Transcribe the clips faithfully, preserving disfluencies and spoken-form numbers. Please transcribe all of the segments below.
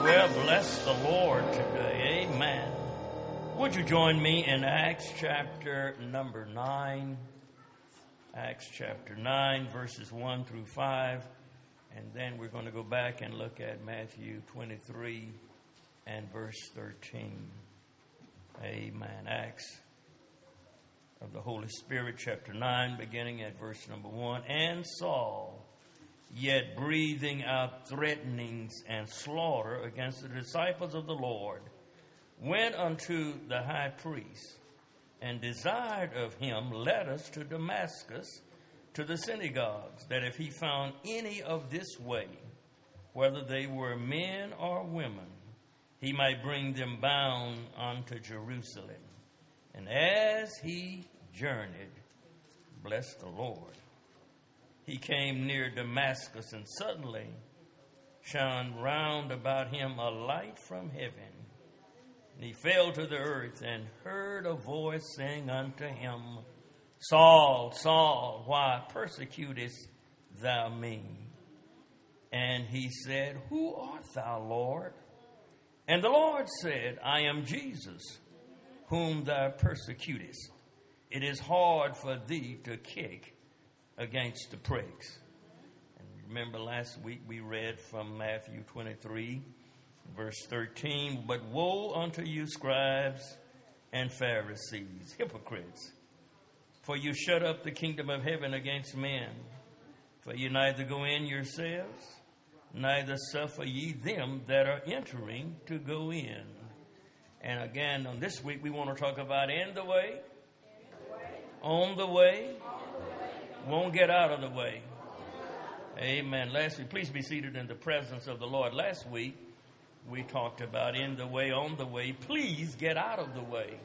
Well, bless the Lord today. Amen. Would you join me in Acts chapter number nine? Acts chapter nine, verses one through five. And then we're going to go back and look at Matthew twenty-three and verse thirteen. Amen. Acts of the Holy Spirit, chapter nine, beginning at verse number one. And Saul, yet breathing out threatenings and slaughter against the disciples of the Lord, went unto the high priest, and desired of him letters to Damascus, to the synagogues, that if he found any of this way, whether they were men or women, he might bring them bound unto Jerusalem. And as he journeyed, bless the Lord, he came near Damascus, and suddenly shone round about him a light from heaven. And he fell to the earth, and heard a voice saying unto him, Saul, Saul, why persecutest thou me? And he said, Who art thou, Lord? And the Lord said, I am Jesus, whom thou persecutest. It is hard for thee to kick against the pricks. And remember last week we read from Matthew twenty-three, verse thirteen, But woe unto you, scribes and Pharisees, hypocrites, for you shut up the kingdom of heaven against men. For you neither go in yourselves, neither suffer ye them that are entering to go in. And again, on this week, we want to talk about in the way, on the way, won't get out of the way. Amen. Last week, please be seated in the presence of the Lord. Last week, we talked about in the way, on the way, please get out of the way.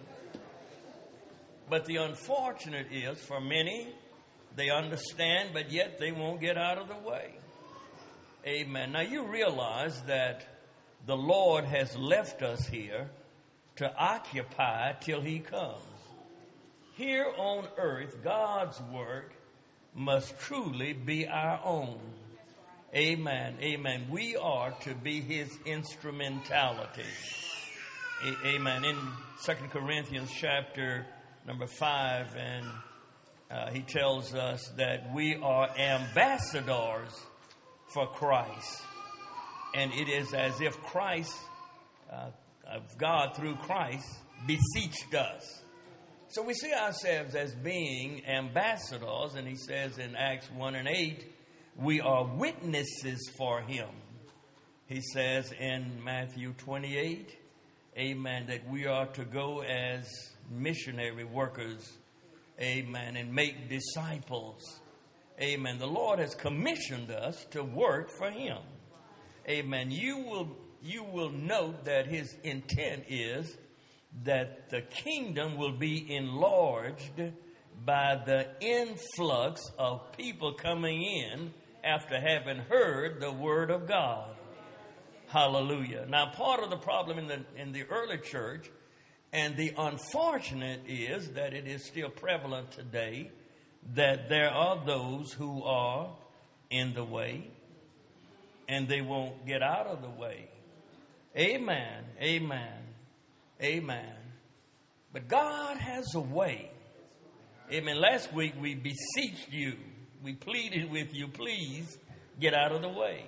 But the unfortunate is, for many, they understand, but yet they won't get out of the way. Amen. Now, you realize that the Lord has left us here to occupy till he comes. Here on earth, God's work must truly be our own. Amen. Amen. We are to be his instrumentality. A- amen. In Second Corinthians chapter number five, and uh, he tells us that we are ambassadors for Christ. And it is as if Christ, uh, of God through Christ, beseeched us. So we see ourselves as being ambassadors, and he says in Acts one and eight, we are witnesses for him. He says in Matthew twenty-eight, amen, that we are to go as missionary workers, amen, and make disciples. Amen. The Lord has commissioned us to work for him. Amen. You will, you will note that his intent is that the kingdom will be enlarged by the influx of people coming in after having heard the word of God. Hallelujah. Now, part of the problem in the in the early church, and the unfortunate is that it is still prevalent today, that there are those who are in the way and they won't get out of the way. Amen. Amen. Amen. But God has a way. Amen. Last week we beseeched you. We pleaded with you, please get out of the way.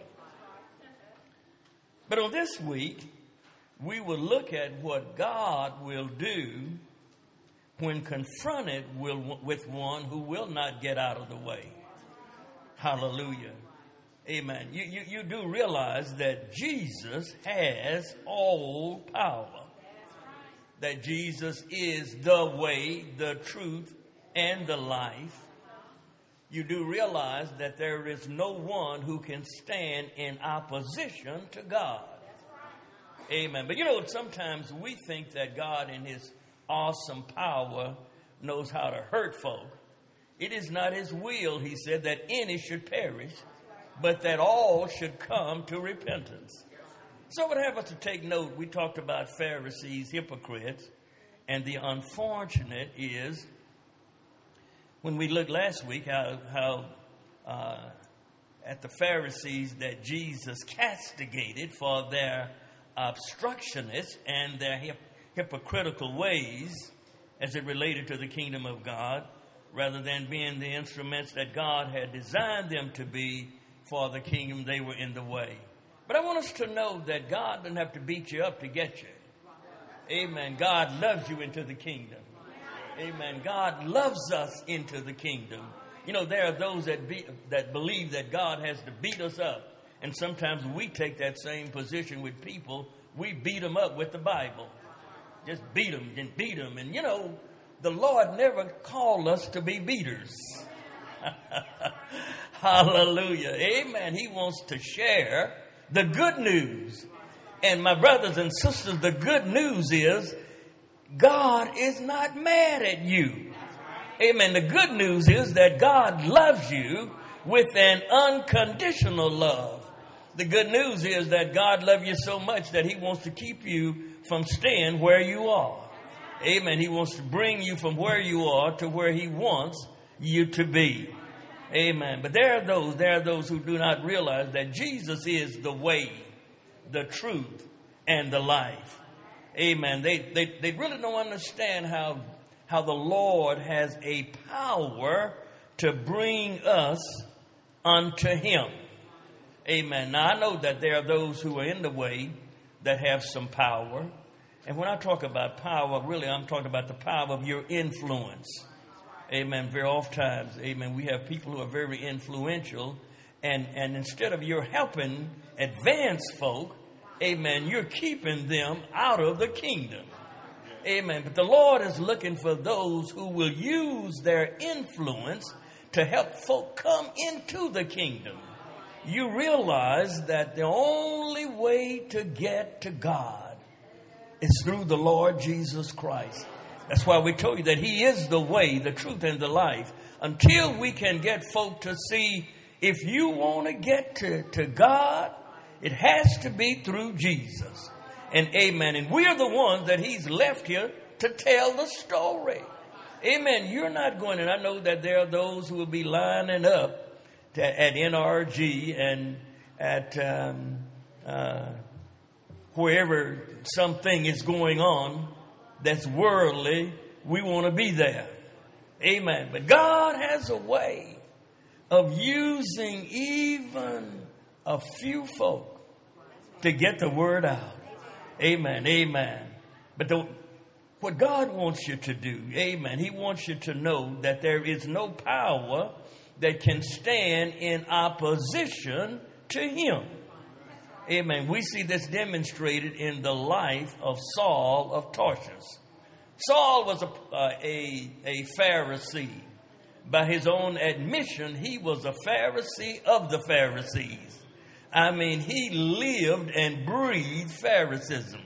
But on this week, we will look at what God will do when confronted with one who will not get out of the way. Hallelujah. Amen. You, you, you do realize that Jesus has all power. That Jesus is the way, the truth, and the life. You do realize that there is no one who can stand in opposition to God. Amen. But you know, sometimes we think that God in his awesome power knows how to hurt folk. It is not his will, he said, that any should perish, but that all should come to repentance. So I would have us to take note. We talked about Pharisees, hypocrites, and the unfortunate is when we looked last week how, how uh, at the Pharisees that Jesus castigated for their obstructionists and their hip, hypocritical ways as it related to the kingdom of God, rather than being the instruments that God had designed them to be for the kingdom. They were in the way. But I want us to know that God doesn't have to beat you up to get you. Amen. God loves you into the kingdom. Amen. God loves us into the kingdom. You know, there are those that be, that believe that God has to beat us up. And sometimes we take that same position with people. We beat them up with the Bible. Just beat them and beat them. And, you know, the Lord never called us to be beaters. Hallelujah. Amen. He wants to share the good news. And my brothers and sisters, the good news is God is not mad at you. Amen. The good news is that God loves you with an unconditional love. The good news is that God loves you so much that he wants to keep you from staying where you are. Amen. He wants to bring you from where you are to where he wants you to be. Amen. But there are those, there are those who do not realize that Jesus is the way, the truth, and the life. Amen. They, they, they really don't understand how, how the Lord has a power to bring us unto him. Amen. Now, I know that there are those who are in the way that have some power. And when I talk about power, really, I'm talking about the power of your influence. Amen. Very oft times, amen, we have people who are very influential. And, and instead of you're helping advanced folk, amen, you're keeping them out of the kingdom. Amen. But the Lord is looking for those who will use their influence to help folk come into the kingdom. You realize that the only way to get to God is through the Lord Jesus Christ. That's why we told you that he is the way, the truth, and the life. Until we can get folk to see, if you want to get to, to God, it has to be through Jesus. And amen. And we're the ones that he's left here to tell the story. Amen. You're not going, and I know that there are those who will be lining up to, at N R G and at um, uh, wherever something is going on that's worldly. We want to be there. Amen. But God has a way of using even a few folk to get the word out. Amen. Amen. But the, what God wants you to do, amen, he wants you to know that there is no power that can stand in opposition to him. Amen. We see this demonstrated in the life of Saul of Tarsus. Saul was a, uh, a, a Pharisee. By his own admission, he was a Pharisee of the Pharisees. I mean, he lived and breathed Pharisaism.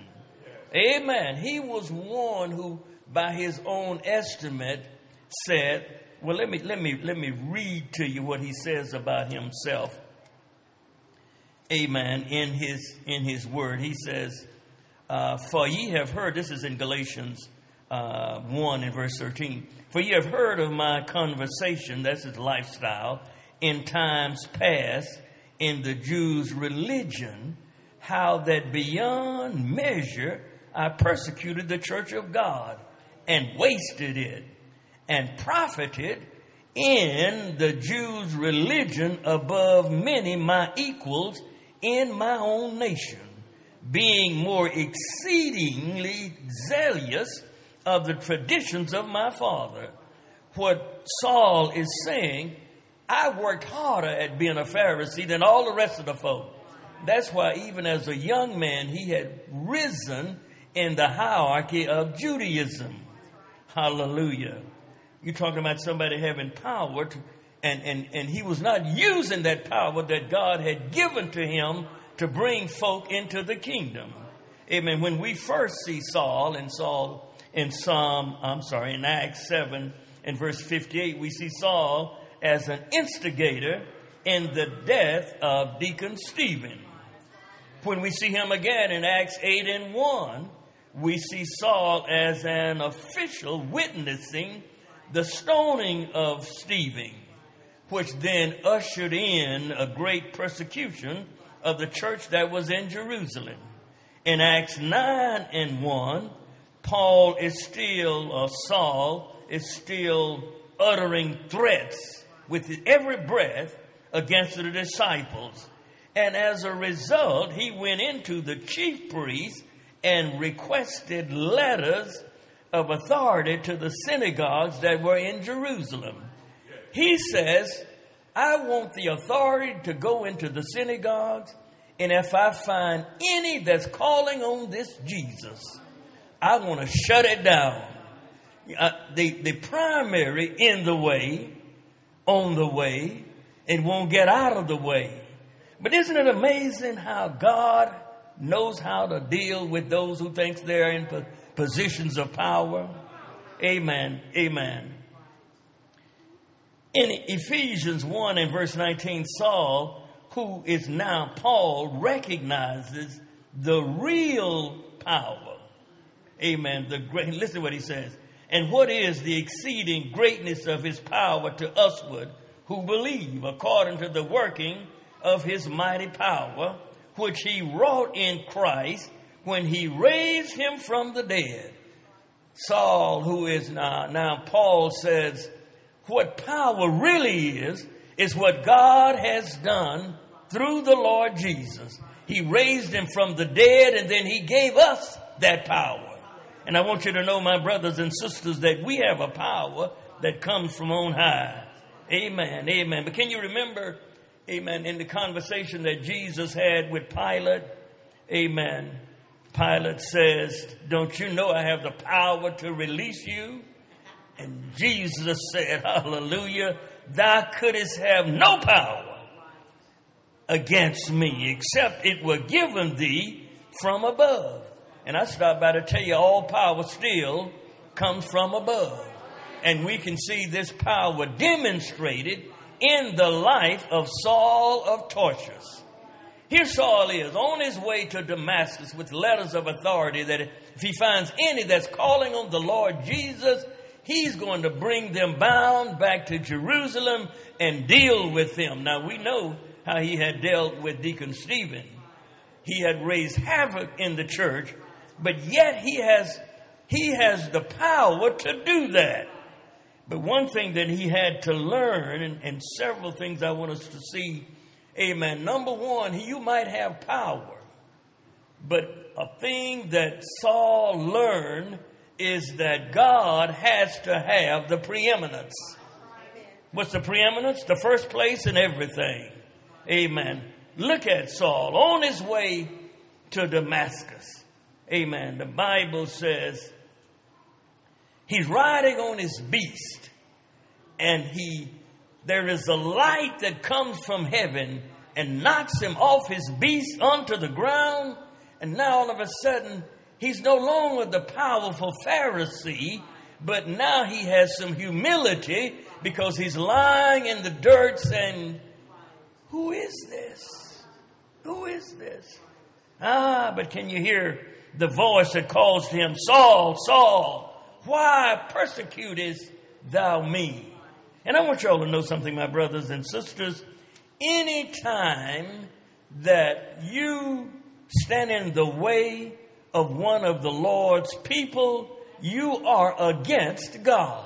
Amen. He was one who, by his own estimate, said, well, let me, let me, let me read to you what he says about himself. Amen. In his, in his word, he says, uh, for ye have heard, this is in Galatians uh, one and verse thirteen. For ye have heard of my conversation, that's his lifestyle, in times past in the Jews' religion, how that beyond measure I persecuted the church of God and wasted it and profited in the Jews' religion above many my equals in my own nation, being more exceedingly zealous of the traditions of my father. What Saul is saying, I worked harder at being a Pharisee than all the rest of the folk. That's why even as a young man, he had risen in the hierarchy of Judaism. Hallelujah. You're talking about somebody having power to, and, and, and he was not using that power that God had given to him to bring folk into the kingdom. Amen. When we first see Saul and Saul in Psalm, I'm sorry, in Acts seven and verse fifty-eight, we see Saul as an instigator in the death of Deacon Stephen. When we see him again in Acts eight and one, we see Saul as an official witnessing the stoning of Stephen, which then ushered in a great persecution of the church that was in Jerusalem. in Acts nine and one, Paul is still, or Saul is still uttering threats with every breath against the disciples. And as a result, he went into the chief priests and requested letters of authority to the synagogues that were in Jerusalem. He says, I want the authority to go into the synagogues, and if I find any that's calling on this Jesus, I want to shut it down. Uh, the, the primary in the way, on the way, and won't get out of the way. But isn't it amazing how God knows how to deal with those who think they're in po- positions of power? Amen. Amen. In Ephesians one and verse nineteen, Saul, who is now Paul, recognizes the real power. Amen. The great, listen to what he says. And what is the exceeding greatness of his power to usward who believe, according to the working of his mighty power, which he wrought in Christ when he raised him from the dead. Saul, who is now, now Paul says, what power really is, is what God has done through the Lord Jesus. He raised him from the dead, and then he gave us that power. And I want you to know, my brothers and sisters, that we have a power that comes from on high. Amen, amen. But can you remember, amen, in the conversation that Jesus had with Pilate? Amen. Pilate says, don't you know I have the power to release you? And Jesus said, hallelujah, thou couldst have no power against me, except it were given thee from above. And I stopped by to tell you, all power still comes from above. And we can see this power demonstrated in the life of Saul of Tarsus. Here Saul is on his way to Damascus with letters of authority that if he finds any that's calling on the Lord Jesus, he's going to bring them bound back to Jerusalem and deal with them. Now, we know how he had dealt with Deacon Stephen. He had raised havoc in the church, but yet he has, he has the power to do that. But one thing that he had to learn, and, and several things I want us to see, amen. Number one, you might have power, but a thing that Saul learned is that God has to have the preeminence. What's the preeminence? The first place in everything. Amen. Look at Saul on his way to Damascus. Amen. The Bible says he's riding on his beast, and he there is a light that comes from heaven and knocks him off his beast onto the ground, and now all of a sudden he's no longer the powerful Pharisee, but now he has some humility because he's lying in the dirt saying, who is this? Who is this? Ah, but can you hear the voice that calls to him, Saul, Saul, why persecutest thou me? And I want you all to know something, my brothers and sisters. Any time that you stand in the way of one of the Lord's people, you are against God.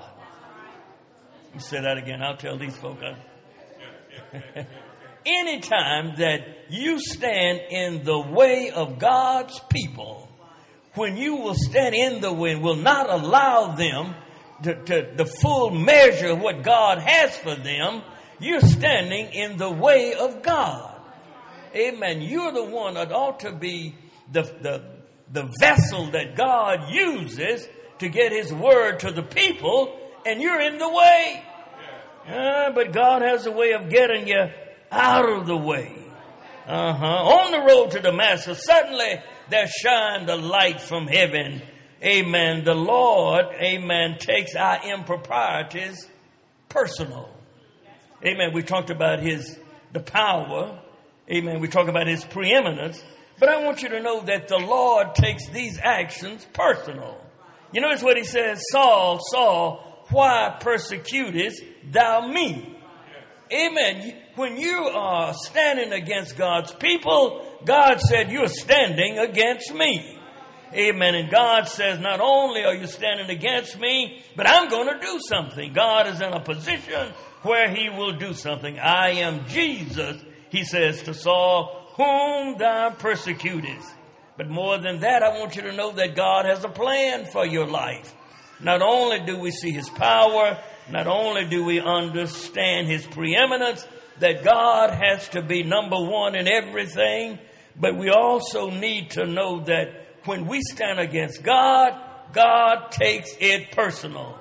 You say that again. I'll tell these folk. I... Anytime that you stand in the way of God's people, when you will stand in the way and will not allow them to, to the full measure of what God has for them, you're standing in the way of God. Amen. You're the one that ought to be the, the, the vessel that God uses to get his word to the people, and you're in the way. Uh, but God has a way of getting you out of the way. Uh-huh. On the road to Damascus, suddenly there shined a light from heaven. Amen. The Lord, amen, takes our improprieties personal. Amen. We talked about his, the power. Amen. We talked about his preeminence. But I want you to know that the Lord takes these actions personal. You notice what he says, Saul, Saul, why persecutest thou me? Amen. When you are standing against God's people, God said, you're standing against me. Amen. And God says, not only are you standing against me, but I'm going to do something. God is in a position where he will do something. I am Jesus, he says to Saul, whom thou persecutest. But more than that, I want you to know that God has a plan for your life. Not only do we see his power, not only do we understand his preeminence, that God has to be number one in everything, but we also need to know that when we stand against God, God takes it personal.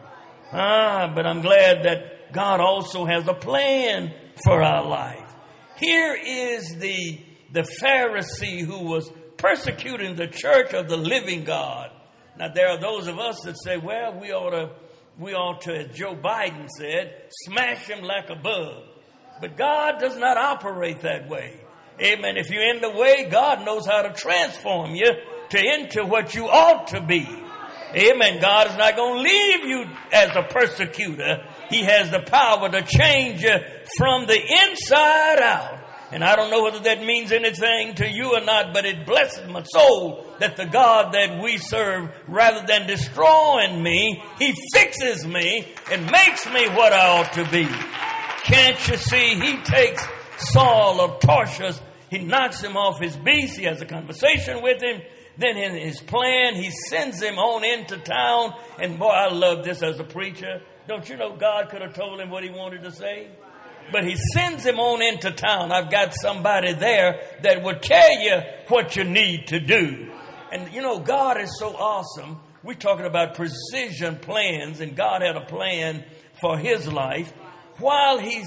Ah, but I'm glad that God also has a plan for our life. Here is the, the Pharisee who was persecuting the church of the living God. Now, there are those of us that say, well, we ought to, we ought to, as Joe Biden said, smash him like a bug. But God does not operate that way. Amen. If you're in the way, God knows how to transform you to into what you ought to be. Amen. God is not going to leave you as a persecutor. He has the power to change you from the inside out. And I don't know whether that means anything to you or not, but it blesses my soul that the God that we serve, rather than destroying me, he fixes me and makes me what I ought to be. Can't you see? He takes Saul of Tarsus, he knocks him off his beast, he has a conversation with him. Then in his plan, he sends him on into town. And boy, I love this as a preacher. Don't you know God could have told him what he wanted to say? But he sends him on into town. I've got somebody there that will tell you what you need to do. And you know, God is so awesome. We're talking about precision plans, and God had a plan for his life. While he's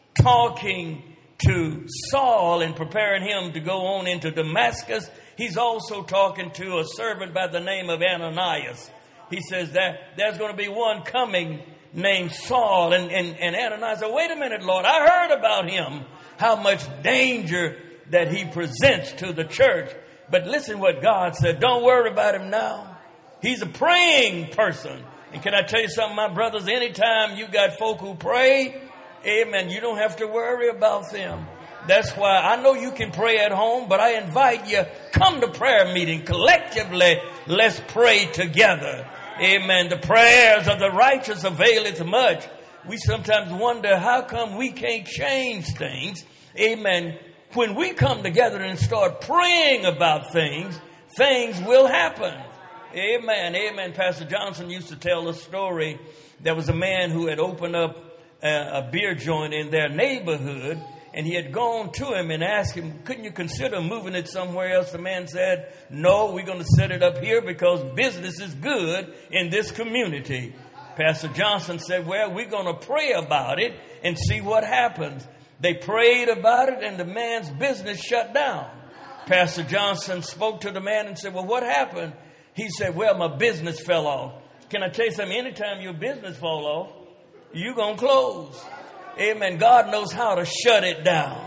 talking to Saul and preparing him to go on into Damascus, he's also talking to a servant by the name of Ananias. He says that there's going to be one coming named Saul. And, and, and Ananias said, wait a minute, Lord, I heard about him, how much danger that he presents to the church. But listen what God said. Don't worry about him now. He's a praying person. And can I tell you something, my brothers? Anytime you got folk who pray, amen, you don't have to worry about them. That's why I know you can pray at home, but I invite you, come to prayer meeting. Collectively, let's pray together. Amen. The prayers of the righteous availeth much. We sometimes wonder how come we can't change things. Amen. When we come together and start praying about things, things will happen. Amen. Amen. Pastor Johnson used to tell a story. There was a man who had opened up a, a beer joint in their neighborhood. And he had gone to him and asked him, couldn't you consider moving it somewhere else? The man said, no, we're going to set it up here because business is good in this community. Pastor Johnson said, well, we're going to pray about it and see what happens. They prayed about it and the man's business shut down. Pastor Johnson spoke to the man and said, well, what happened? He said, well, my business fell off. Can I tell you something? Anytime your business fall off, you're going to close. Amen. God knows how to shut it down.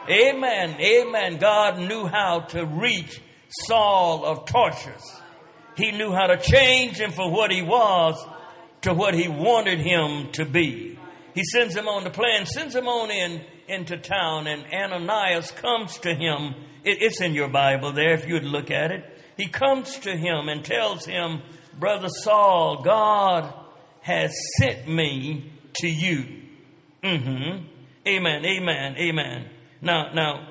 Amen. Amen. God knew how to reach Saul of Tarsus. He knew how to change him from what he was to what he wanted him to be. He sends him on the plan, sends him on in into town, and Ananias comes to him. It, it's in your Bible there if you'd look at it. He comes to him and tells him, Brother Saul, God has sent me to you. Mm-hmm. Amen, amen, amen. Now, now,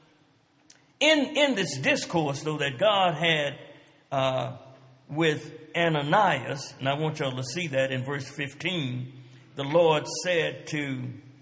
in, in this discourse, though, that God had uh, with Ananias, and I want y'all to see that in verse fifteen, the Lord said to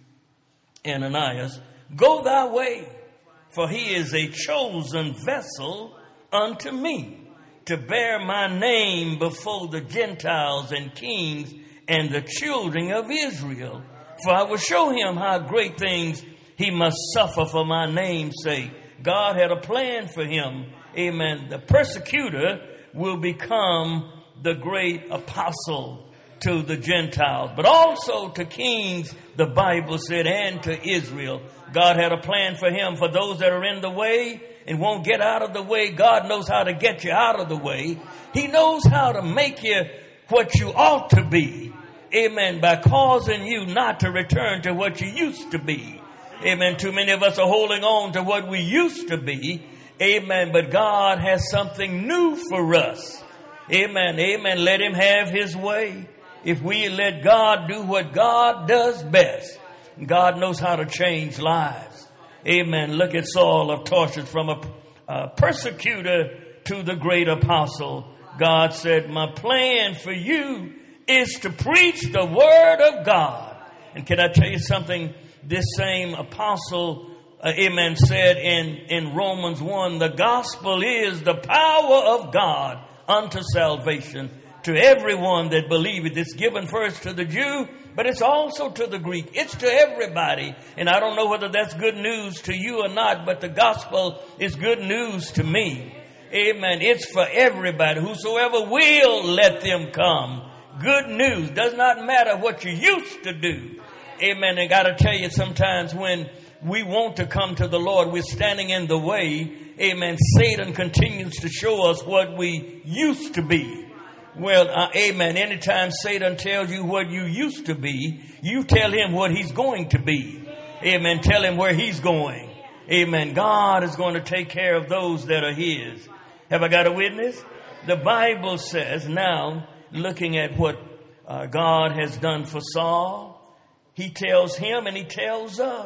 Ananias, go thy way, for he is a chosen vessel unto me, to bear my name before the Gentiles and kings and the children of Israel. For I will show him how great things he must suffer for my name's sake. God had a plan for him. Amen. The persecutor will become the great apostle to the Gentiles, but also to kings, the Bible said, and to Israel. God had a plan for him. For those that are in the way and won't get out of the way, God knows how to get you out of the way. He knows how to make you what you ought to be. Amen. By causing you not to return to what you used to be. Amen. Too many of us are holding on to what we used to be. Amen. But God has something new for us. Amen. Amen. Let him have his way. If we let God do what God does best, God knows how to change lives. Amen. Look at Saul of Tarsus, from a, a persecutor to the great apostle. God said, my plan for you is to preach the word of God. And can I tell you something? This same apostle, uh, amen, said in, in Romans one, the gospel is the power of God unto salvation to everyone that believeth. It's given first to the Jew, but it's also to the Greek. It's to everybody. And I don't know whether that's good news to you or not, but the gospel is good news to me. Amen. It's for everybody. Whosoever will, let them come. Good news. Does not matter what you used to do. Amen. I got to tell you, sometimes when we want to come to the Lord, we're standing in the way. Amen. Satan continues to show us what we used to be. Well, uh, amen. Anytime Satan tells you what you used to be, you tell him what he's going to be. Amen. Tell him where he's going. Amen. God is going to take care of those that are his. Have I got a witness? The Bible says, now, looking at what uh, God has done for Saul, he tells him and he tells us,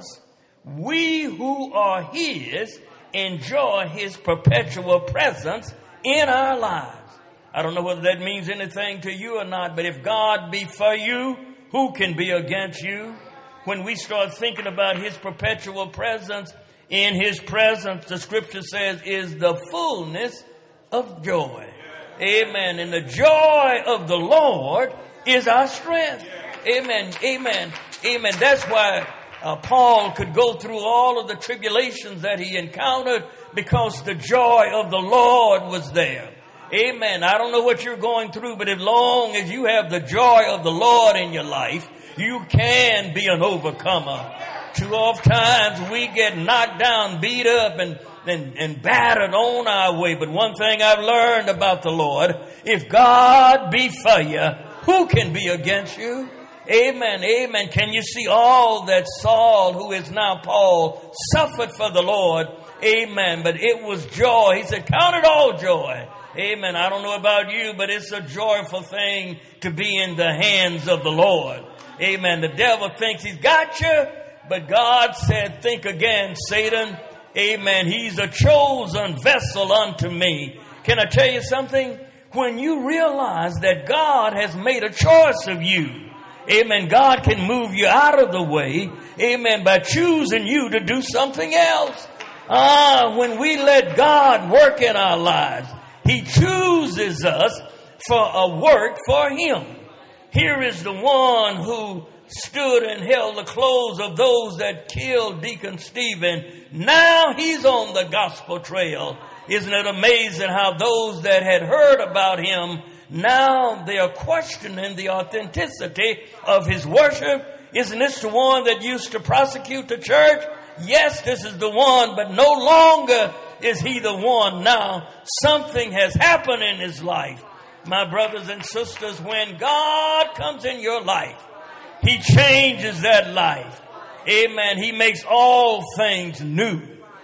we who are his enjoy his perpetual presence in our lives. I don't know whether that means anything to you or not, but if God be for you, who can be against you? When we start thinking about his perpetual presence, in his presence, the scripture says, is the fullness of joy. Amen. And the joy of the Lord is our strength. Amen. Amen. Amen. That's why uh, Paul could go through all of the tribulations that he encountered, because the joy of the Lord was there. Amen. I don't know what you're going through, but as long as you have the joy of the Lord in your life, you can be an overcomer. Too oft times we get knocked down, beat up, and, and, and battered on our way. But one thing I've learned about the Lord, if God be for you, who can be against you? Amen. Amen. Can you see all that Saul, who is now Paul, suffered for the Lord? Amen. But it was joy. He said, count it all joy. Amen. I don't know about you, but it's a joyful thing to be in the hands of the Lord. Amen. The devil thinks he's got you, but God said, think again, Satan. Amen. He's a chosen vessel unto me. Can I tell you something? When you realize that God has made a choice of you, amen, God can move you out of the way, amen, by choosing you to do something else. Ah, when we let God work in our lives, he chooses us for a work for him. Here is the one who stood and held the clothes of those that killed Deacon Stephen. Now he's on the gospel trail. Isn't it amazing how those that had heard about him, now they are questioning the authenticity of his worship? Isn't this the one that used to prosecute the church? Yes, this is the one, but no longer is he the one. Now something has happened in his life. My brothers and sisters, when God comes in your life, he changes that life. Amen. He makes all things new.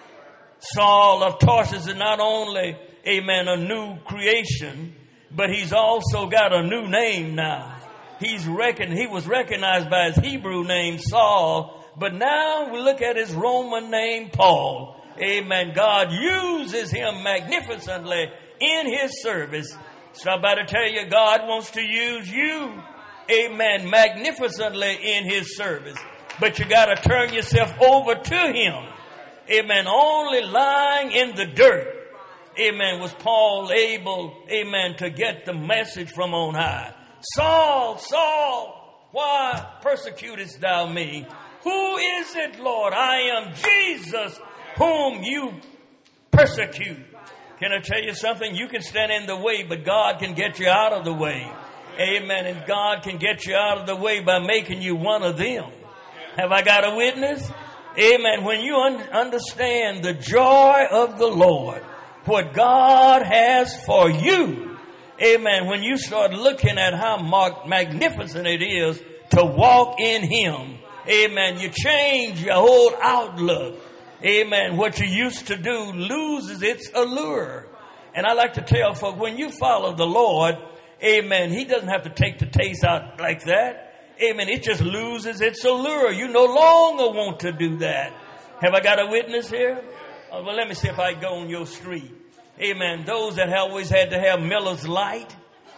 Saul of Tarsus is not only, amen, a new creation, but he's also got a new name now. He's reckoned, he was recognized by his Hebrew name, Saul, but now we look at his Roman name, Paul. Amen. God uses him magnificently in his service. So I'm about to tell you, God wants to use you, amen, magnificently in his service. But you got to turn yourself over to him. Amen. Only lying in the dirt, amen, was Paul able, amen, to get the message from on high. Saul, Saul, why persecutest thou me? Who is it, Lord? I am Jesus, whom you persecute. Can I tell you something? You can stand in the way, but God can get you out of the way. Amen. And God can get you out of the way by making you one of them. Have I got a witness? Amen. When you un- understand the joy of the Lord, what God has for you, amen, when you start looking at how mag- magnificent it is to walk in him, amen, you change your whole outlook. Amen. What you used to do loses its allure. And I like to tell folks, when you follow the Lord, amen, he doesn't have to take the taste out like that. Amen. It just loses its allure. You no longer want to do that. Have I got a witness here? Oh, well, let me see if I go on your street. Amen. Those that have always had to have Miller's Light.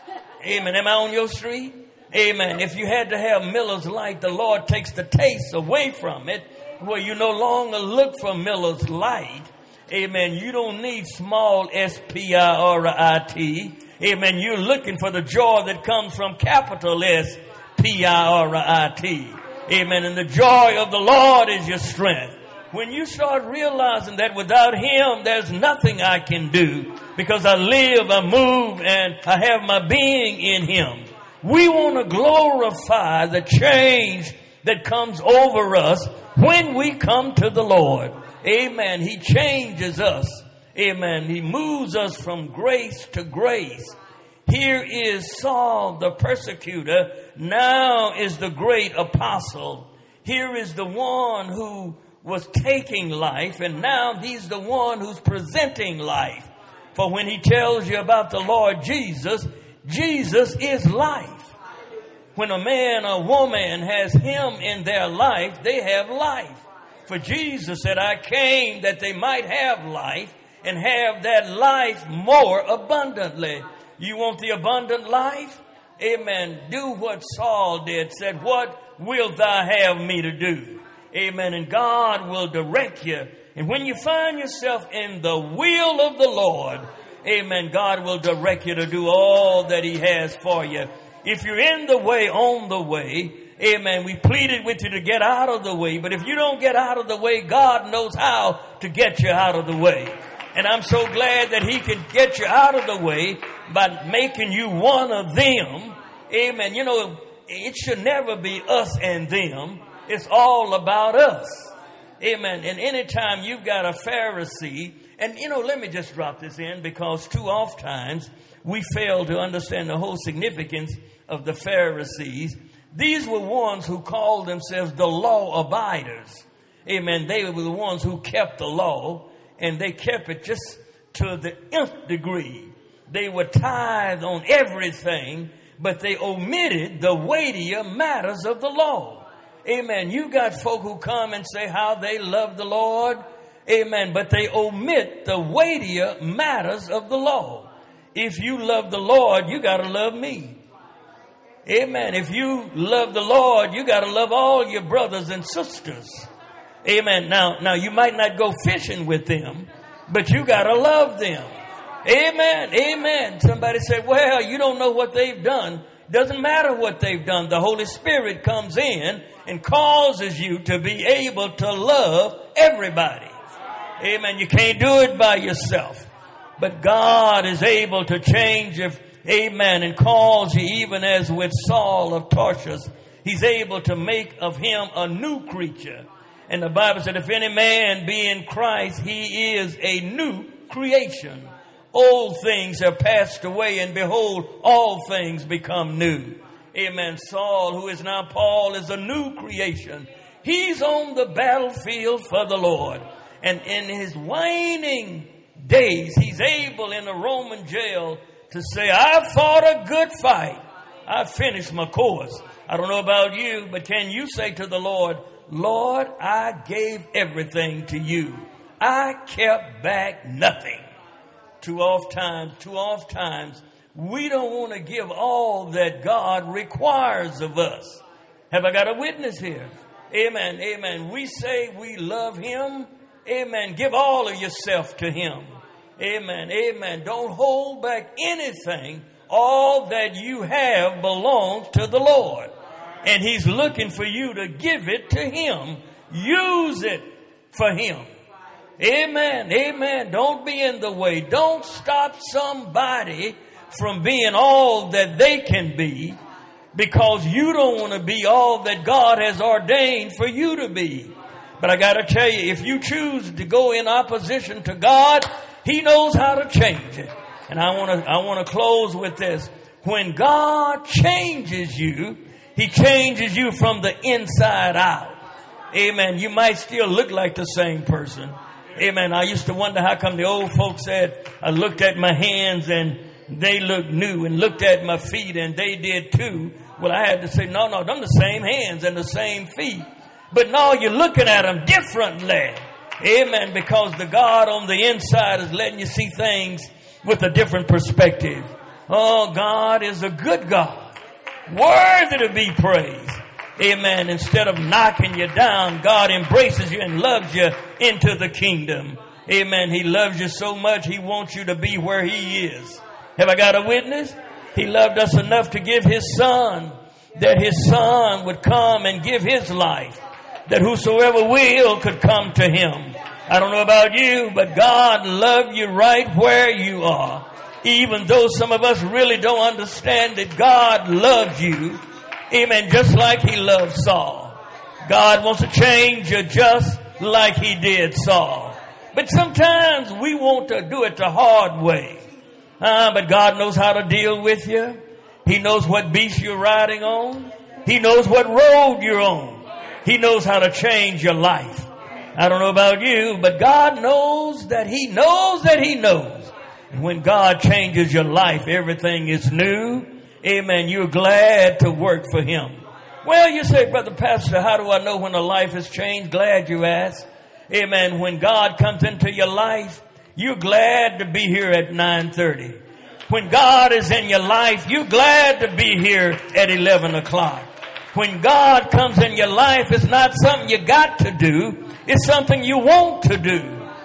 Amen. Am I on your street? Amen. If you had to have Miller's Light, the Lord takes the taste away from it, where you no longer look for Miller's Light. Amen. You don't need small S P I R I T. Amen. You're looking for the joy that comes from capital S P I R I T. Amen. And the joy of the Lord is your strength. When you start realizing that without him, there's nothing I can do because I live, I move, and I have my being in him. We want to glorify the change that comes over us when we come to the Lord. Amen. He changes us. Amen. He moves us from grace to grace. Here is Saul the persecutor. Now is the great apostle. Here is the one who was taking life, and now he's the one who's presenting life. For when he tells you about the Lord Jesus, Jesus is life. When a man or woman has him in their life, they have life. For Jesus said, I came that they might have life and have that life more abundantly. You want the abundant life? Amen. Do what Saul did. Said, what wilt thou have me to do? Amen. And God will direct you. And when you find yourself in the will of the Lord, amen, God will direct you to do all that he has for you. If you're in the way, on the way, amen, we pleaded with you to get out of the way. But if you don't get out of the way, God knows how to get you out of the way. And I'm so glad that he can get you out of the way by making you one of them. Amen. You know, it should never be us and them. It's all about us. Amen. And anytime you've got a Pharisee, and you know, let me just drop this in because too oft times we fail to understand the whole significance of the Pharisees. These were ones who called themselves the law abiders. Amen. They were the ones who kept the law, and they kept it just to the nth degree. They were tithed on everything, but they omitted the weightier matters of the law. Amen. You got folk who come and say how they love the Lord. Amen. But they omit the weightier matters of the law. If you love the Lord, you got to love me. Amen. If you love the Lord, you got to love all your brothers and sisters. Amen. Now, now you might not go fishing with them, but you got to love them. Amen. Amen. Somebody said, well, you don't know what they've done. Doesn't matter what they've done. The Holy Spirit comes in and causes you to be able to love everybody. Amen. You can't do it by yourself. But God is able to change if, amen, and cause you, even as with Saul of Tarsus, he's able to make of him a new creature. And the Bible said, if any man be in Christ, he is a new creation. Old things have passed away, and behold, all things become new. Amen. Saul, who is now Paul, is a new creation. He's on the battlefield for the Lord. And in his waning days, he's able in a Roman jail to say, I fought a good fight. I finished my course. I don't know about you, but can you say to the Lord, Lord, I gave everything to you. I kept back nothing. Too oft times, too oft times, we don't want to give all that God requires of us. Have I got a witness here? Amen. Amen. We say we love him. Amen. Give all of yourself to him. Amen. Amen. Don't hold back anything. All that you have belongs to the Lord. And he's looking for you to give it to him. Use it for him. Amen. Amen. Don't be in the way. Don't stop somebody from being all that they can be because you don't want to be all that God has ordained for you to be. But I got to tell you, if you choose to go in opposition to God, he knows how to change it. And I want to, I want to close with this. When God changes you, he changes you from the inside out. Amen. You might still look like the same person. Amen. I used to wonder how come the old folks said, I looked at my hands and they looked new, and looked at my feet and they did too. Well, I had to say, no, no, them the same hands and the same feet. But no, you're looking at them differently. Amen. Because the God on the inside is letting you see things with a different perspective. Oh, God is a good God, worthy to be praised. Amen. Instead of knocking you down, God embraces you and loves you into the kingdom. Amen. He loves you so much, He wants you to be where He is. Have I got a witness? He loved us enough to give His Son, that His Son would come and give His life, that whosoever will could come to Him. I don't know about you, but God loved you right where you are. Even though some of us really don't understand it, God loves you. Amen. Just like He loved Saul. God wants to change you just like He did Saul. But sometimes we want to do it the hard way. Uh, but God knows how to deal with you. He knows what beast you're riding on. He knows what road you're on. He knows how to change your life. I don't know about you, but God knows that He knows that He knows. And when God changes your life, everything is new. Amen. You're glad to work for Him. Well, you say, Brother Pastor, how do I know when a life has changed? Glad you asked. Amen. When God comes into your life, you're glad to be here at nine thirty. When God is in your life, you're glad to be here at eleven o'clock. When God comes in your life, it's not something you got to do. It's something you want to do.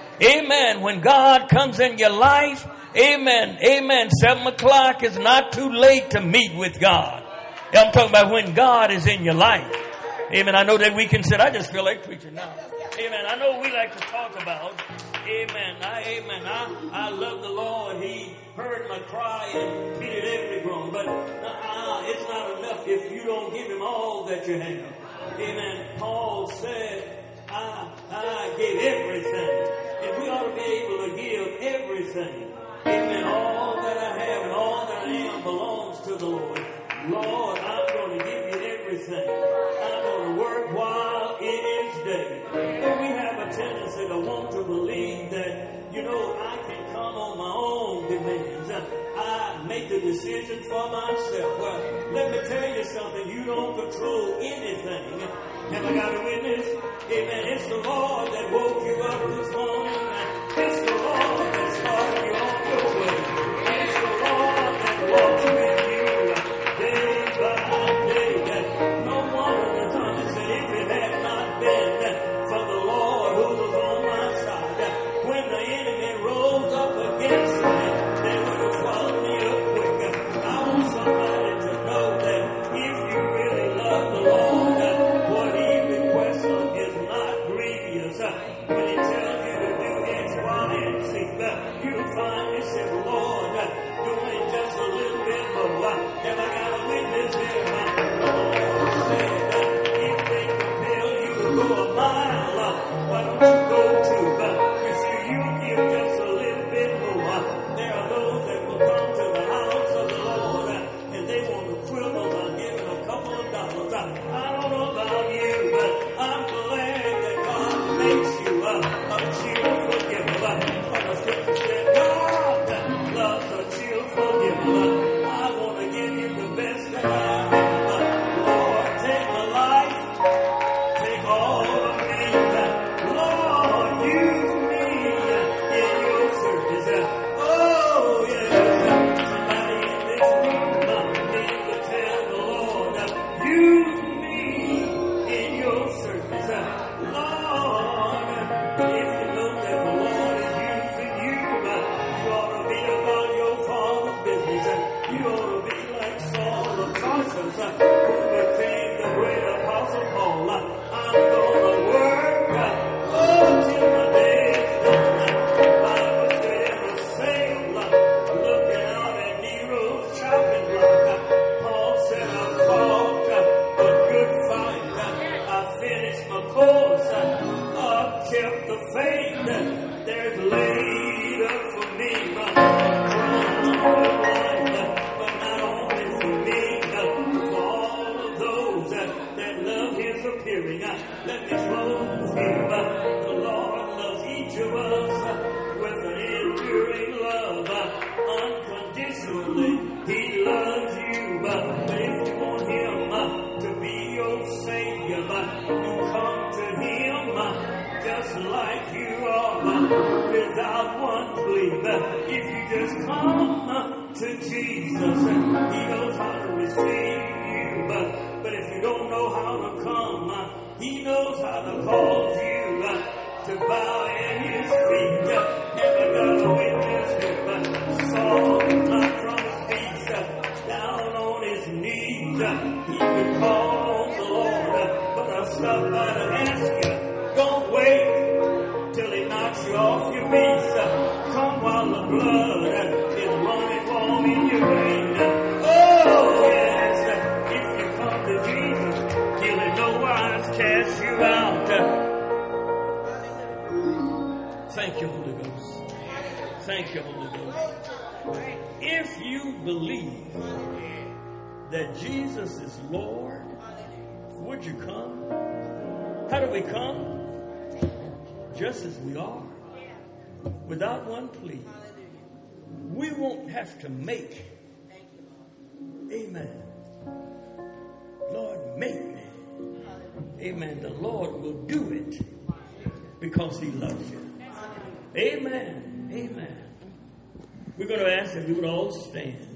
Amen. When God comes in your life, amen, amen, seven o'clock is not too late to meet with God. I'm talking about when God is in your life. Amen. I know that we can sit. I just feel like preaching now. Amen. I know we like to talk about. Amen. I, amen. I, I love the Lord. He heard my cry and pitied every groan. But uh, it's not enough if you don't give Him all that you have. Amen. Paul said, I, I gave everything. And we ought to be able to give everything. Amen. All that I have and all that I am belongs to the Lord. Lord, I'm going to give you everything. I'm going to work while it is day. But we have a tendency to want to believe that, you know, I can come on my own demands. I make the decision for myself. Well, let me tell you something. You don't control anything. Have I got a witness? Amen. It's the Lord that woke you up this morning. It's the Lord that started you on your way. It's the Lord that walks with you day by day. No one can come and say, if it had not been for the Lord who was on my side, when the enemy rose up against me, they would have swallowed me up quick. I want somebody to know that if you really love the Lord, what He requests of is not grievous. When He tells you to do X, Y, and Z, you'll truly He loves you. But if you want Him uh, to be your Savior, uh, you come to Him uh, just like you are, uh, without one plea. Uh, if you just come uh, to Jesus, uh, He knows how to receive you. Uh, but if you don't know how to come, uh, He knows how to cause you uh, to bow at His feet. Uh, Never got a witness him, uh, saw not from his feet, uh, down on his knees. Uh, he could call on the Lord, uh, but I stopped by to ask you, don't wait till He knocks you off your feet. Uh, come while the blood uh, is running warm in your veins. Uh, oh yes, uh, if you come to Jesus, He'll in no wise cast you out. Uh, Thank you, Holy Ghost. Thank you, Holy Ghost. If you believe that Jesus is Lord, would you come? How do we come? Just as we are, without one plea. We won't have to make. Amen. Lord, make me. Amen. The Lord will do it because He loves you. Amen. Amen. We're going to ask that we would all stand.